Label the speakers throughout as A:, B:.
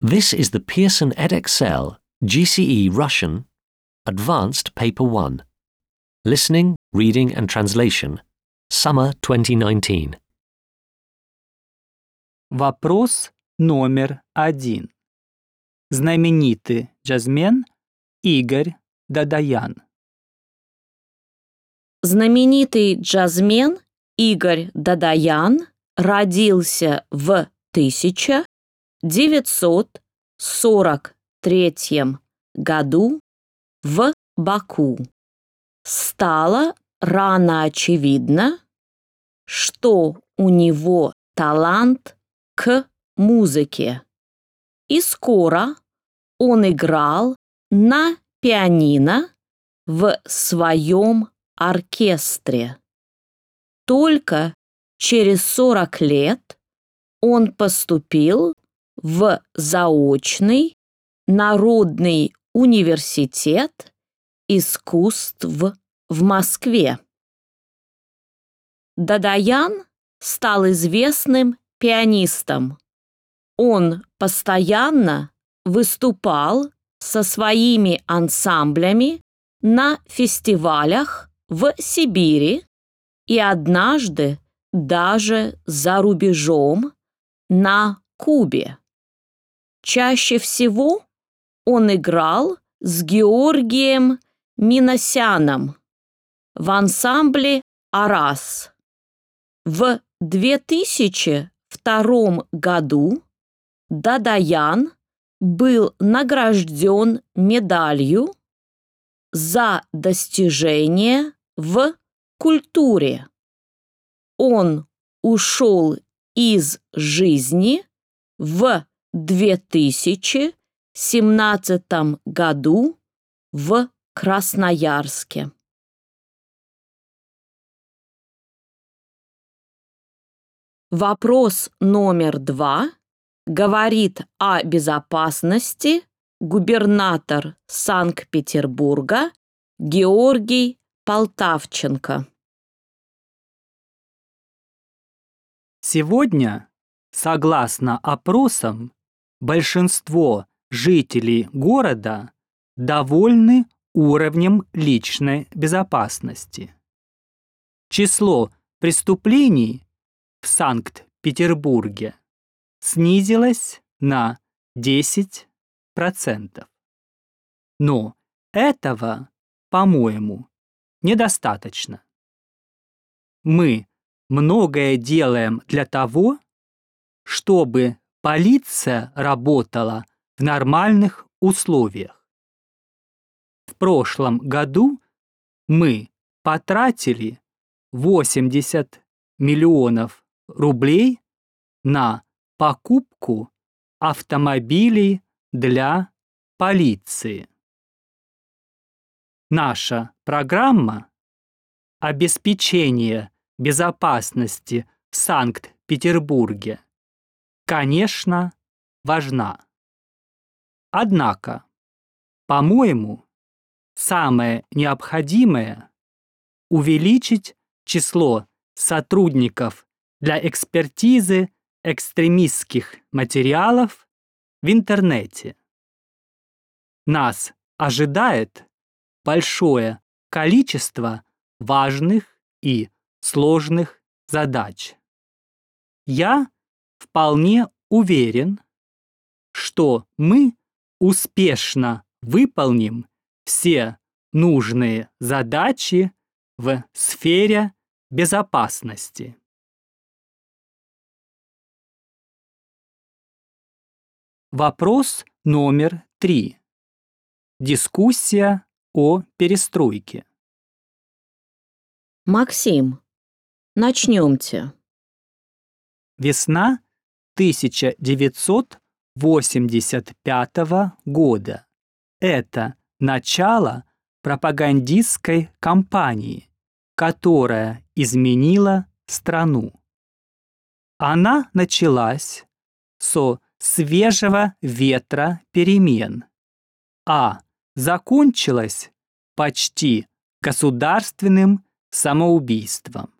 A: This is the Pearson edXL GCE Russian Advanced Paper 1. Listening, Reading and Translation. Summer 2019.
B: Вопрос номер 1. Знаменитый джазмен Игорь Дадаян.
C: Знаменитый джазмен Игорь Дадаян родился в 1943 году в Баку. Стало рано очевидно, что у него талант к музыке, и скоро он играл на пианино в своем оркестре. Только через 40 лет он поступил в заочный Народный университет искусств в Москве. Дадаян стал известным пианистом. Он постоянно выступал со своими ансамблями на фестивалях в Сибири и однажды даже за рубежом на Кубе. Чаще всего он играл с Георгием Минасяном в ансамбле «Арас». В 2002 году Дадаян был награжден медалью за достижения в культуре. Он ушел из жизни в 2017 году в Красноярске. Вопрос номер 2 говорит о безопасности губернатор Санкт-Петербурга Георгий Полтавченко.
B: Сегодня, согласно опросам, большинство жителей города довольны уровнем личной безопасности. Число преступлений в Санкт-Петербурге снизилось на 10%. Но этого, по-моему, недостаточно. Мы многое делаем для того, чтобы полиция работала в нормальных условиях. В прошлом году мы потратили 80 миллионов рублей на покупку автомобилей для полиции. Наша программа обеспечения безопасности в Санкт-Петербурге, конечно, важна. Однако, по-моему, самое необходимое – увеличить число сотрудников для экспертизы экстремистских материалов в интернете. Нас ожидает большое количество важных и сложных задач. Я вполне уверен, что мы успешно выполним все нужные задачи в сфере безопасности. Вопрос номер 3. Дискуссия о перестройке.
C: Максим, начнемте.
B: Весна 1985 года. Это начало пропагандистской кампании, которая изменила страну. Она началась со свежего ветра перемен, а закончилась почти государственным самоубийством.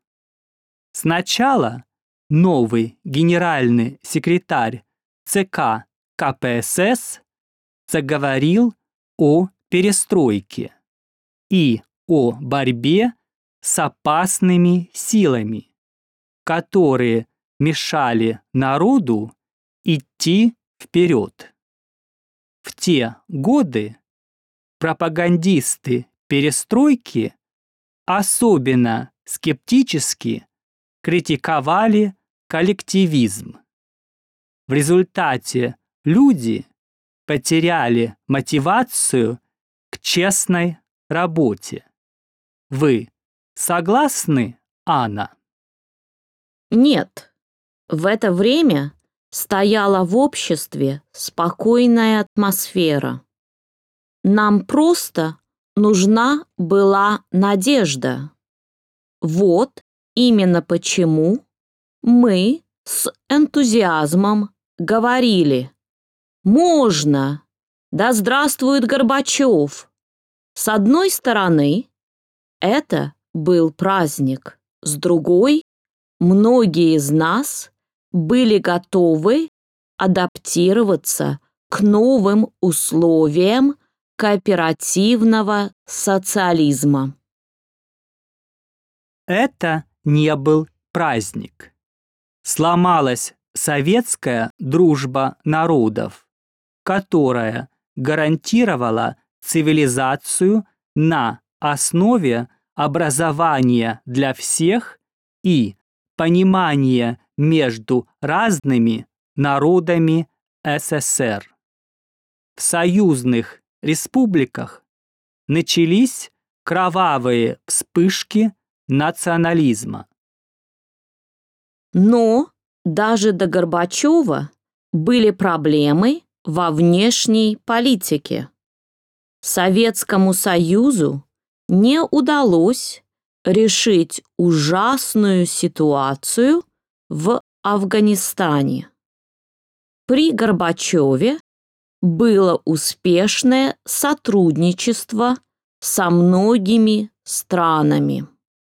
B: Сначала новый генеральный секретарь ЦК КПСС заговорил о перестройке и о борьбе с опасными силами, которые мешали народу идти вперед. В те годы пропагандисты перестройки особенно скептически критиковали коллективизм. В результате люди потеряли мотивацию к честной работе. Вы согласны, Анна?
C: Нет, в это время стояла в обществе спокойная атмосфера. Нам просто нужна была надежда. Вот именно почему мы с энтузиазмом говорили: «Можно! Да здравствует Горбачев!» С одной стороны, это был праздник, с другой, многие из нас были готовы адаптироваться к новым условиям кооперативного социализма.
B: Это не был праздник. Сломалась советская дружба народов, которая гарантировала цивилизацию на основе образования для всех и понимания между разными народами СССР. В союзных республиках начались кровавые вспышки национализма.
C: Но даже до Горбачева были проблемы во внешней политике. Советскому Союзу не удалось решить ужасную ситуацию в Афганистане. При Горбачеве было успешное сотрудничество со многими странами.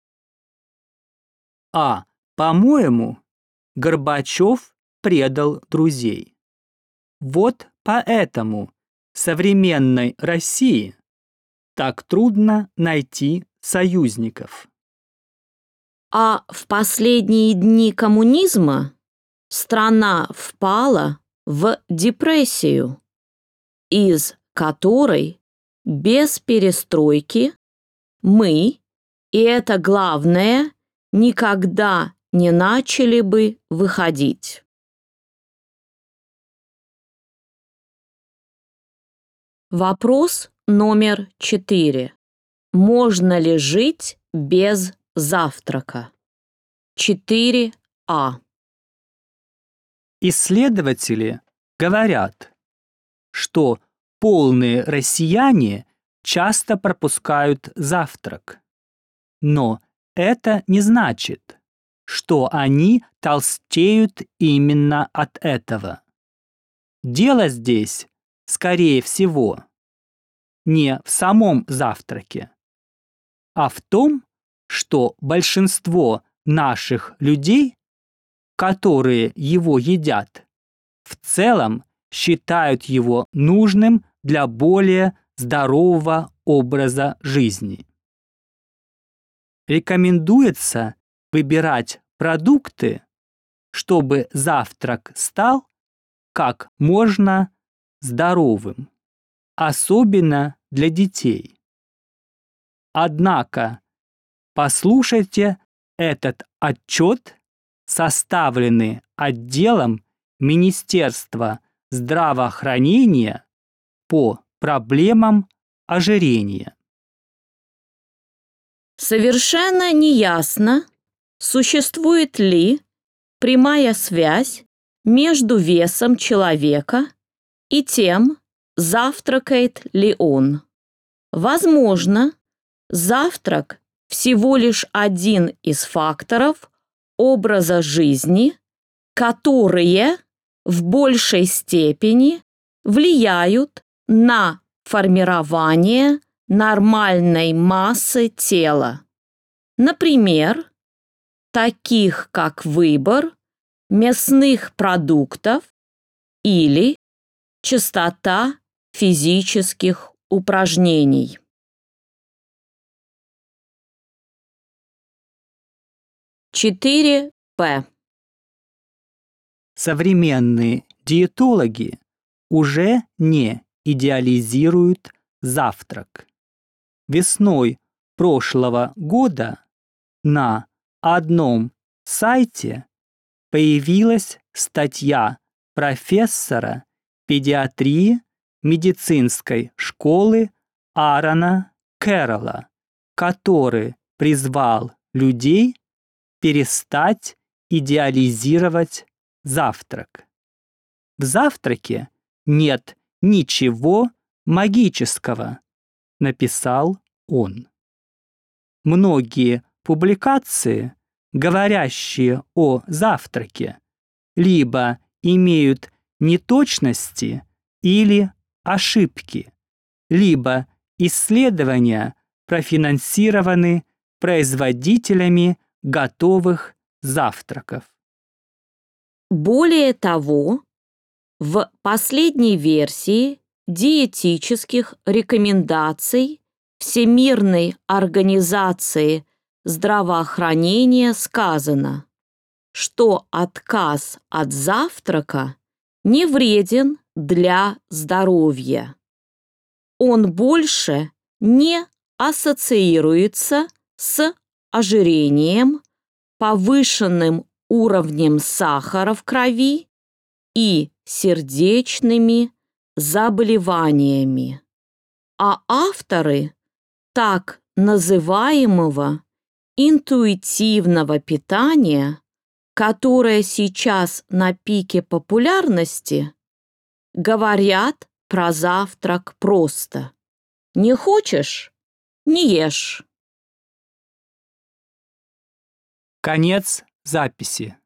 B: По-моему, Горбачев предал друзей. Вот поэтому в современной России так трудно найти союзников.
C: А в последние дни коммунизма страна впала в депрессию, из которой без перестройки мы, и это главное, никогда не начали бы выходить. Вопрос номер 4. Можно ли жить без завтрака? 4А.
B: Исследователи говорят, что полные россияне часто пропускают завтрак. Но это не значит, что они толстеют именно от этого. Дело здесь, скорее всего, не в самом завтраке, а в том, что большинство наших людей, которые его едят, в целом считают его нужным для более здорового образа жизни. Рекомендуется выбирать продукты, чтобы завтрак стал как можно здоровым, особенно для детей. Однако послушайте этот отчет, составленный отделом Министерства здравоохранения по проблемам ожирения.
C: Совершенно неясно, существует ли прямая связь между весом человека и тем, завтракает ли он. Возможно, завтрак всего лишь один из факторов образа жизни, которые в большей степени влияют на формирование нормальной массы тела. Например, таких как выбор мясных продуктов или Частота физических упражнений. Четыре П.
B: Современные диетологи уже не идеализируют завтрак. Весной прошлого года на одном сайте появилась статья профессора педиатрии медицинской школы Аарона Кэрролла, который призвал людей перестать идеализировать завтрак. В завтраке нет ничего магического, написал он. Многие публикации, говорящие о завтраке, либо имеют неточности или ошибки, либо исследования профинансированы производителями готовых завтраков.
C: Более того, в последней версии диетических рекомендаций Всемирной организации здравоохранения сказано, что отказ от завтрака не вреден для здоровья. Он больше не ассоциируется с ожирением, повышенным уровнем сахара в крови и сердечными заболеваниями. А авторы так называемого интуитивного питания, которое сейчас на пике популярности, говорят про завтрак просто: не хочешь – не ешь.
B: Конец записи.